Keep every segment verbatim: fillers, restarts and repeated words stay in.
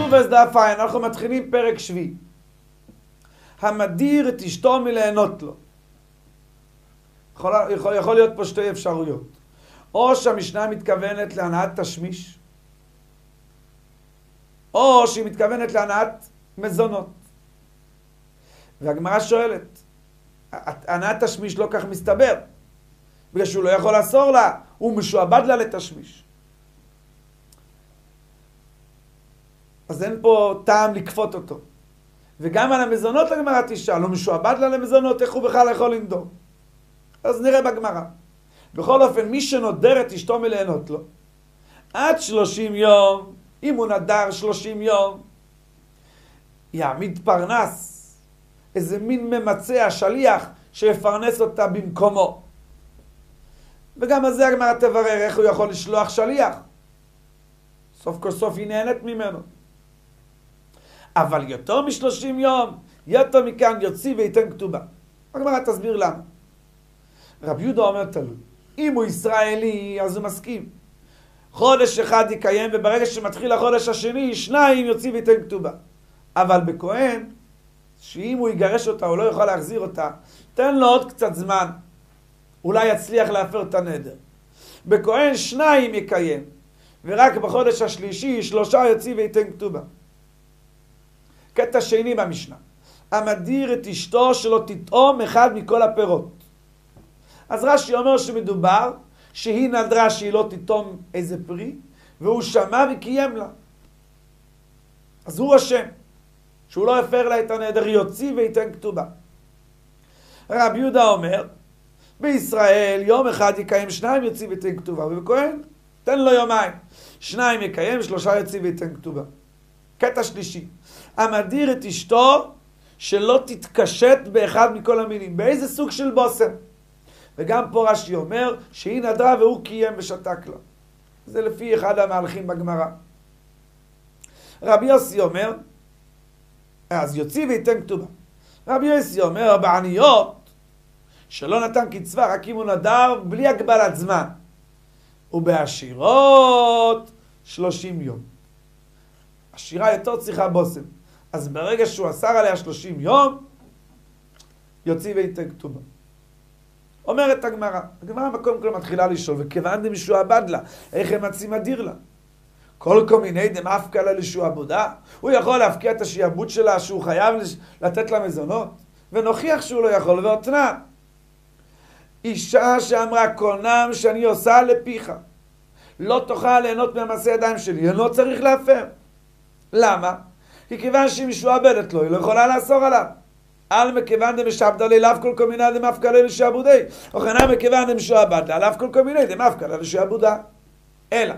טובס דף עין, אנחנו מתחילים פרק שביעי. המדיר את אשתו מליהנות לו. יכול, יכול, יכול להיות פה שתי אפשרויות. או שהמשנה מתכוונת להנאת תשמיש, או שהיא מתכוונת להנאת מזונות. והגמרא שואלת, הנאת תשמיש לא כך מסתבר, בגלל שהוא לא יכול לאסור לה, הוא משועבד לה לתשמיש. אז אין פה טעם לקפות אותו. וגם על המזונות הגמרא תשאל, הוא משועבד לה למזונות, איך הוא בכלל יכול לנדור? אז נראה בגמרא. בכל אופן, מי שנודר את אשתו מליהנות לו, עד שלושים יום, אם הוא נדר שלושים יום, יעמיד פרנס, איזה מין ממצע, שליח, שיפרנס אותה במקומו. וגם על זה הגמרא תברר איך הוא יכול לשלוח שליח. סוף כל סוף היא נהנית ממנו. אבל יותר משלושים יום, יותר מכאן יוציא וייתן כתובה. הגמרא תסביר למה. רבי יהודה אומר תלוי. אם הוא ישראלי, אז הוא מסכים. חודש אחד יקיים, וברגע שמתחיל החודש השני, שניים יוציא וייתן כתובה. אבל בכהן, שאם הוא יגרש אותה, הוא לא יכול להחזיר אותה, תן לו עוד קצת זמן. אולי יצליח להפר את הנדר. בכהן שניים יקיים, ורק בחודש השלישי, שלושה יוציא וייתן כתובה. קטע שני במשנה. המדיר את אשתו שלא תטעום אחד מכל הפירות. אז רש"י אומר שמדובר שהיא נדרה שהיא לא תטעום איזה פרי, והוא שמע וקיים לה. אז הוא אשם, שהוא לא הפר לה את הנדר, יוציא וייתן כתובה. רבי יהודה אומר, בישראל יום אחד יקיים, שניים יוציא וייתן כתובה, ובכהן תן לו יומיים. שניים יקיים, שלושה יוציא וייתן כתובה. קטע שלישי. המדיר את אשתו שלא תתקשט באחד מכל המינים. באיזה סוג של בוסם? וגם פה רש"י אומר שהיא נדרה והוא קיים ושתק לה. זה לפי אחד המהלכים בגמרא. רבי יוסי אומר, אז יוציא וייתן כתובה. רבי יוסי אומר, בעניות שלא נתן קצבה, רק אם הוא נדר בלי הגבלת זמן. ובעשירות שלושים יום. עשירה יותר צריכה בוסם. אז ברגע שהוא אסר עליה שלושים יום, יוציא וייתן כתובה. אומרת הגמרא, הגמרא מקום כל מתחילה לשאול, וכיוון דמשועבד לה, איך הם מציא מדיר לה? כל כל מיני דמאפקא לה לשועבודה, הוא יכול להפקיע את השעבוד שלה, שהוא חייב לתת לה מזונות, ונוכיח שהוא לא יכול, ואותנה. אישה שאמרה, קונם שאני עושה לפיך, לא תוכל ליהנות מהמעשה ידיים שלי, אינו צריך להפר. למה? כי כיוון שהיא משועבדת לו, היא לא יכולה לאסור עליו. על מכיוון דמשעבדה לי, לאו כל כל מיני דמאפקא לה לשעבודי. וכנה מכיוון דמשועבד לה, לאו כל כל מיני דמאפקא לה לשעבודה. אלא,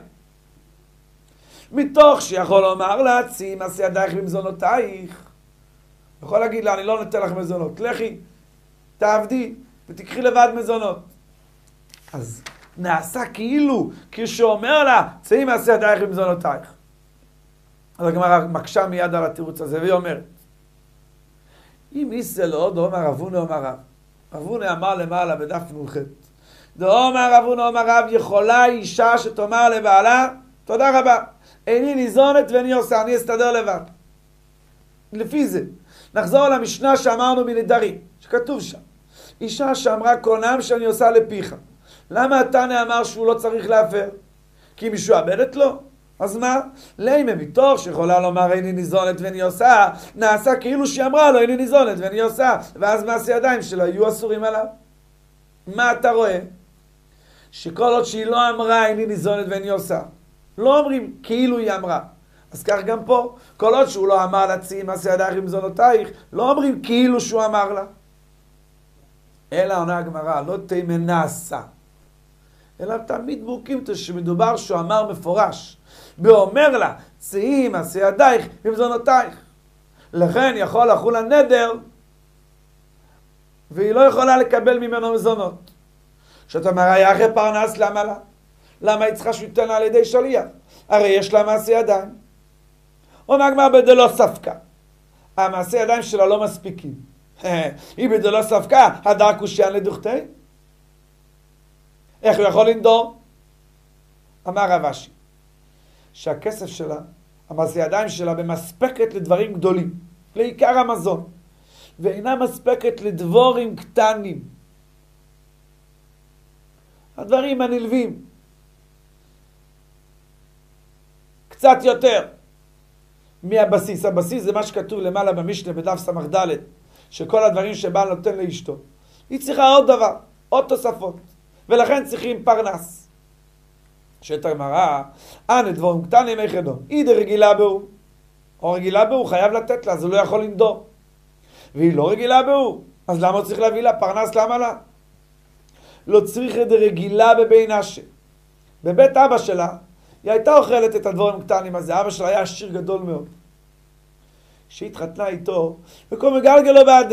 מתוך שיכול לומר לה, צאי מעשה ידייך במזונותייך. יכול להגיד לה, אני לא נותן לך מזונות. לכי, תעבדי, ותקחי לבד מזונות. אז נעשה כאילו, כשאומר לה, צאי מעשה ידייך במזונותייך. אז הגמרא מקשה מיד על התירוץ הזה, והיא אומרת, אם איסה לא, דאמר רבונה אומר רב. רבונה אמר למעלה בדף נ"ח. דאמר רבונה אומר רב, יכולה אישה שתאמר לבעלה, תודה רבה, איני ניזונת ואני עושה, אני אסתדר לבד. לפי זה, נחזור למשנה שאמרנו מנדרים, שכתוב שם. אישה שאמרה קונם שאני עושה לפיך. למה התנא אמר שהוא לא צריך להפר? כי היא משועבדת לו? אז מה? לימה מתוך שיכולה לומר איני ניזונת ואני עושה, נעשה כאילו שהיא אמרה לו איני ניזונת ואני עושה, ואז מעשה ידיים שלה יהיו אסורים עליו. מה אתה רואה? שכל עוד שהיא לא אמרה איני ניזונת ואני עושה, לא אומרים כאילו היא אמרה. אז כך גם פה, כל עוד שהוא לא אמר לה צאי מעשה ידייך במזונותייך, לא אומרים כאילו שהוא אמר לה. אלא עונה הגמרא, לא תימן נעשה. אלא תמיד בורקים שמדובר שהוא אמר מפורש. ואומר לה, צאי מעשה ידייך במזונותייך. לכן יכול לחול הנדר, והיא לא יכולה לקבל ממנו מזונות. שאתה אומר, היה אחרי פרנס, למה לה? למה היא צריכה שהוא ייתן לה על ידי שליח? הרי יש לה מעשה ידיים. אומר הגמרא בדלא ספקה. המעשה ידיים שלה לא מספיקים. היא בדלא ספקה, הדר קושיין לדוכתי. איך הוא יכול לנדור? אמר רב אשי, שהכסף שלה המעשה ידיים שלה במספקת לדברים גדולים, לעיקר המזון, ואינה מספקת לדבורים קטנים. הדברים הנלווים. קצת יותר מהבסיס. הבסיס זה מה שכתוב למעלה במשנה בדף סמך ד', שכל הדברים שבעל נותן לאשתו. היא צריכה עוד דבר, עוד תוספות, ולכן צריכים פרנס. שאת הגמרא, אנא דבורים קטנים יחדון, היא דרגילה בהו, או רגילה בהו, חייב לתת לה, אז הוא לא יכול לנדור. והיא לא רגילה בהו, אז למה הוא צריך להביא לה פרנס? למה לה? לא צריך את רגילה בבין אשה. בבית אבא שלה, היא הייתה אוכלת את הדבורים קטנים הזה, אבא שלה היה עשיר גדול מאוד. כשהיא התחתנה איתו, וכל מגלגל לו בעדה.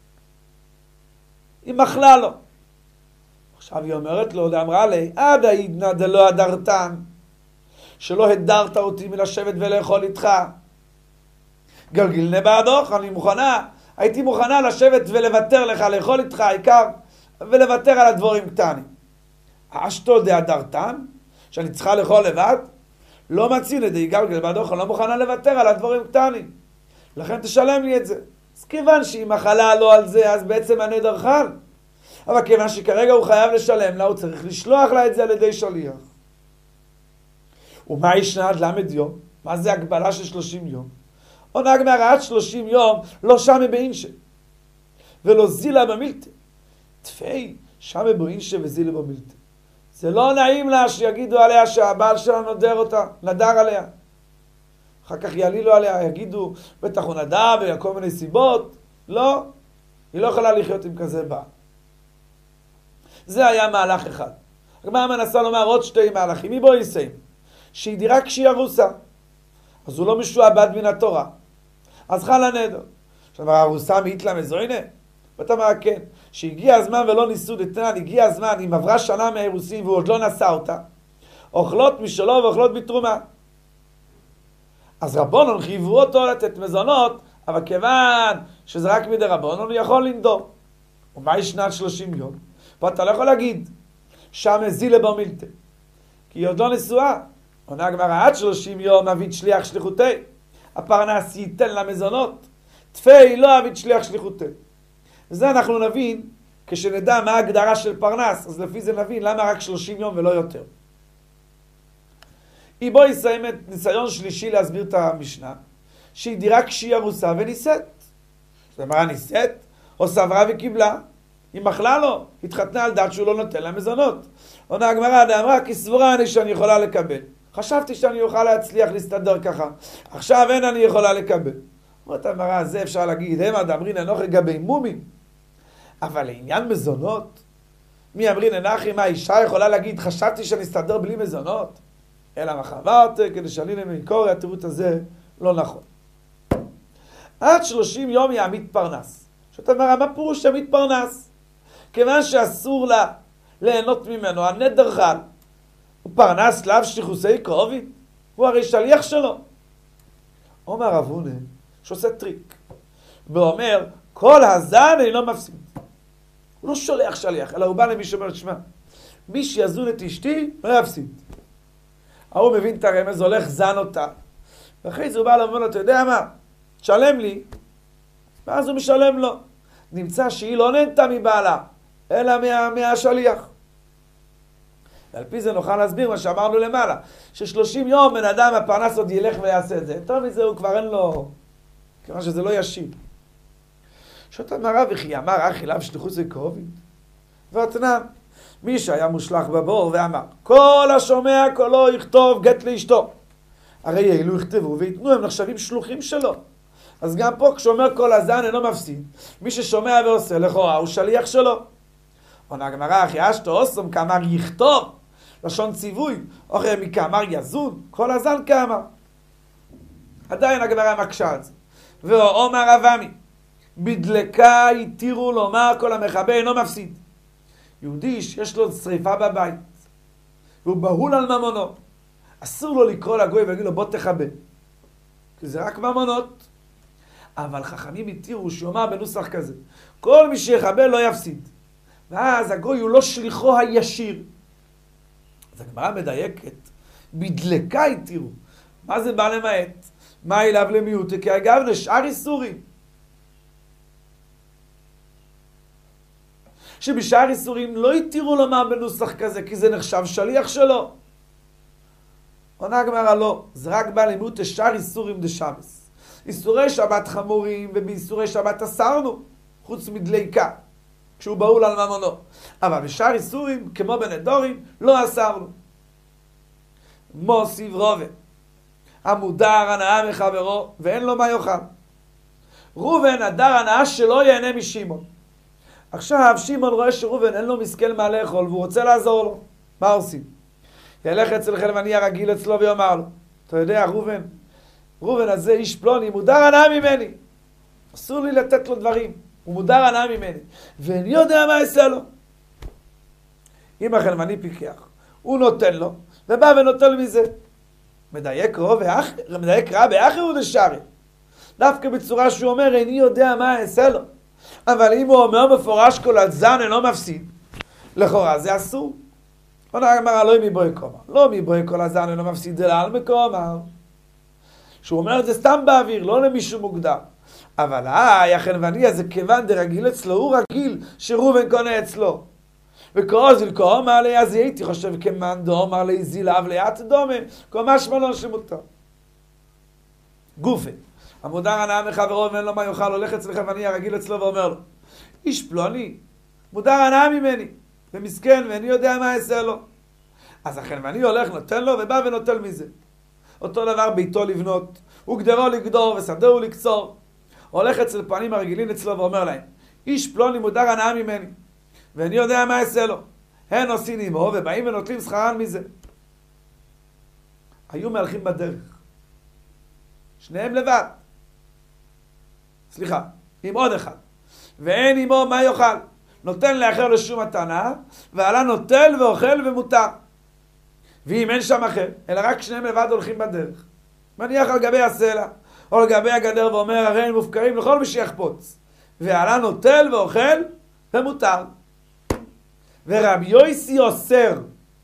היא מחלה לו. עכשיו היא אומרת לו, אמרה לי, עד העידנא דלא הדרתן, שלא הדרת אותי מלשבת ולאכול איתך. גלגילנה בעדוך, אני מוכנה, הייתי מוכנה לשבת ולוותר לך, לאכול איתך, העיקר, ולוותר על הדבורים קטנים. אשתו דהדרתן, שאני צריכה לאכול לבד, לא מציל את זה, גלגל בעדוך, אני לא מוכנה לוותר על הדבורים קטנים. לכן תשלם לי את זה. אז כיוון שהיא מחלה לא על זה, אז בעצם הנדר חל. אבל כיוון שכרגע הוא חייב לשלם לה, הוא צריך לשלוח לה את זה על ידי שליח. ומה ישנה עד למד יום? מה זה הגבלה של שלושים יום? עונה הגמרא עד שלושים יום, לא שמה באינשה. ולא זילה במילתא. תפי, שמה באינשה וזילה במילתא. זה לא נעים לה שיגידו עליה שהבעל שלה נודר אותה, נדר עליה. אחר כך יעלילו עליה, יגידו, בטח הוא נדר וכל מיני סיבות. לא, היא לא יכולה לחיות עם כזה בעל. זה היה מהלך אחד. הגמרא מנסה לומר עוד שתי מהלכים. מי בו יסיים? שהיא דירה כשהיא ארוסה. אז הוא לא משועבד מן התורה. אז חל הנדר. עכשיו, הארוסה מאיתלה מזוינה? ואתה אומר, כן. שהגיע הזמן ולא ניסו דתנן, הגיע הזמן, אם עברה שנה מהאירוסין והוא עוד לא נשא אותה, אוכלות משלו ואוכלות בתרומה. אז רבונון חייבו אותו לתת מזונות, אבל כיוון שזה רק מדי רבונון, הוא יכול לנדור. ומה ישנת שלושים יום? פה אתה לא יכול להגיד, שם זילה בר מילתא. כי היא עוד לא נשואה. עונה הגמרא עד שלושים יום אבית שליח שליחותי. הפרנס ייתן לה מזונות. תפי לא אבית שליח שליחותי. וזה אנחנו נבין, כשנדע מה ההגדרה של פרנס, אז לפי זה נבין למה רק שלושים יום ולא יותר. היא בוא יסיים את ניסיון שלישי להסביר את המשנה, שהיא דירה כשהיא ארוסה ונישאת. זאת אומרת, נישאת, או סברה וקיבלה. היא מחלה לו, התחתנה על דת שהוא לא נותן לה מזונות. עונה הגמרא אמרה, כי סבורה אני שאני יכולה לקבל. חשבתי שאני אוכל להצליח להסתדר ככה. עכשיו אין אני יכולה לקבל. אומרת הגמרא, זה אפשר להגיד, המה דאמרין אנוכי גבי מומים. אבל לעניין מזונות, מי אמרין אנכי, מה האישה יכולה להגיד, חשבתי שאני אסתדר בלי מזונות? אלא מה חברת, כדי שאני למקורי, התירוץ הזה לא נכון. עד שלושים יום יעמיד פרנס. זאת אומרת, מה פירוש יעמיד פרנס? כיוון שאסור לה ליהנות ממנו, הנדר חל. הוא פרנס לאו שליחוסי קרובי, הוא הרי שליח שלו. אומר רב הונא, שעושה טריק, ואומר, כל הזן אינו מפסיד. הוא לא שולח שליח, אלא הוא בא למי שאומר, שמע, מי שיזון את אשתי, לא יפסיד. ההוא מבין את הרמז, הולך זן אותה. ואחרי זה הוא בא ואומר לו, אתה יודע מה? תשלם לי. ואז הוא משלם לו. נמצא שהיא לא נהנתה מבעלה, אלא מה, מהשליח. ועל פי זה נוכל להסביר מה שאמרנו למעלה, ששלושים יום בן אדם הפרנס עוד ילך ויעשה את זה. טוב מזה הוא כבר אין לו, כיוון שזה לא ישיב. שוט אמרה וכי אמר אחי לאו שליחוסי קרובים. ואתנן, מי שהיה מושלח בבור ואמר, כל השומע קולו יכתוב גט לאשתו. הרי אלו יכתבו ויתנו, הם נחשבים שלוחים שלו. אז גם פה כשאומר כל הזן אינו מפסיד, מי ששומע ועושה לכאורה הוא שליח שלו. עונה הגמרא, אחי אשתו אוסום כאמר יכתוב, לשון ציווי, אחרי מכאמר יזון, כל הזן כאמר. עדיין הגמרא מקשה את זה. ואומר אבמי, בדלקה התירו לומר כל המכבה אינו מפסיד. יהודי שיש לו שריפה בבית, והוא בהול על ממונו, אסור לו לקרוא לגוי ולהגיד לו בוא תכבה. כי זה רק ממונות. אבל חכמים התירו שיאמר בנוסח כזה, כל מי שיחבל לא יפסיד. ואז הגוי הוא לא שליחו הישיר. אז הגמרא מדייקת, בדלקה התירו. מה זה בא למעט? מה אליו למיעוט? כי אגב לשאר איסורים. שבשאר איסורים לא יתירו לומר בנוסח כזה, כי זה נחשב שליח שלו. עונה הגמרא לא, זה רק בא למיעוט לשאר איסורים דשבס. איסורי שבת חמורים ובאיסורי שבת אסרנו, חוץ מדליקה, כשהוא בהול על ממונו. אבל בשאר איסורים, כמו בנדורים, לא אסרנו. מוסיף רובה, המודר הנאה מחברו, ואין לו מה יאכל. ראובן הדר הנאה שלא ייהנה משמעון. עכשיו שמעון רואה שראובן אין לו מסכן מה לאכול, והוא רוצה לעזור לו. מה עושים? ילך אצל חלבני הרגיל אצלו ויאמר לו, אתה יודע, ראובן, ראובן הזה איש פלוני, מודר הנאה ממני. אסור לי לתת לו דברים, הוא מודר הנאה ממני. ואני יודע מה אעשה לו. אם החלבני פיקח, הוא נותן לו, ובא ונותן מזה. מדייק רע באחר, מדייק רע באחר ודשארי. דווקא בצורה שהוא אומר, איני יודע מה אעשה לו. אבל אם הוא אומר מפורש כל הזן אינו מפסיד, לכאורה זה אסור. עונה הגמרא לא מבואי קומר. לא מבואי כל הזן אינו מפסיד, אלא על מקומר. שהוא אומר את זה סתם באוויר, לא למישהו מוגדר. אבל אה, החלבני הזה כיוון דרגיל אצלו, הוא רגיל שראובן קונה אצלו. וקורא זילקו אמר לי, אז הייתי חושב כמאן דאמר לי זילאב ליאת דומה, כל משמע לו שמותר. גופה, המודר הנאה מחברו ואין לו מה יאכל, הולך אצל חלבני הרגיל אצלו ואומר לו, איש פלוני, מודר הנאה ממני, ומסכן ואני יודע מה אעשה לו. אז החלבני הולך, נותן לו ובא ונוטל מזה. אותו דבר ביתו לבנות, וגדרו לגדור ושדהו לקצור. הולך אצל פנים הרגילים אצלו ואומר להם, איש פלוני מודר הנאה ממני, ואני יודע מה אעשה לו. הן עושים עמו ובאים ונוטלים שכרן מזה. היו מהלכים בדרך. שניהם לבד. סליחה, עם עוד אחד. ואין עמו מה יאכל. נותן לאחר לשום מתנה, ועלה נוטל ואוכל ומותר. ואם אין שם אחר, אלא רק שניהם לבד הולכים בדרך. מניח על גבי הסלע, או על גבי הגדר ואומר, הרי הם מופקרים לכל מי שיחפוץ. ועלה נוטל ואוכל ומותר. ורבי יויסי אוסר.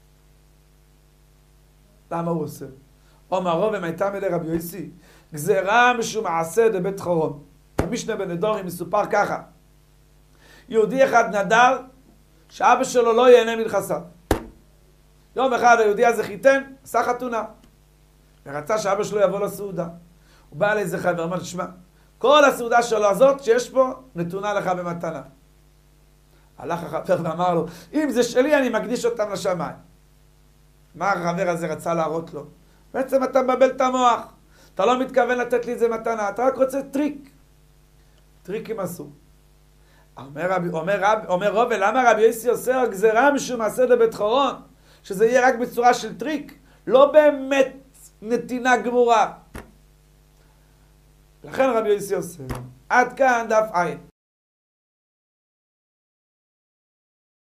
למה הוא אוסר? אומר רוב ומייתה מדי רבי יויסי, גזירה משום מעשה דבית חורון. במשנה בנדורים מסופר ככה, יהודי אחד נדר שאבא שלו לא ייהנה מנכסיו. יום אחד היהודי הזה חיתן, עשה חתונה, ורצה שאבא שלו יבוא לסעודה. הוא בא לאיזה חבר ואמר, תשמע, כל הסעודה שלו הזאת שיש פה נתונה לך במתנה. הלך החבר ואמר לו, אם זה שלי אני מקדיש אותם לשמיים. מה החבר הזה רצה להראות לו? בעצם אתה מבלבל את המוח. אתה לא מתכוון לתת לי איזה מתנה, אתה רק רוצה טריק. טריקים אסור. אומר רבי, אומר רבי, אומר רוב, למה רבי יוסי עושה גזירה משום מעשה דבית חורון? שזה יהיה רק בצורה של טריק, לא באמת נתינה גמורה. לכן רבי יוסי עושה. עד כאן דף עין.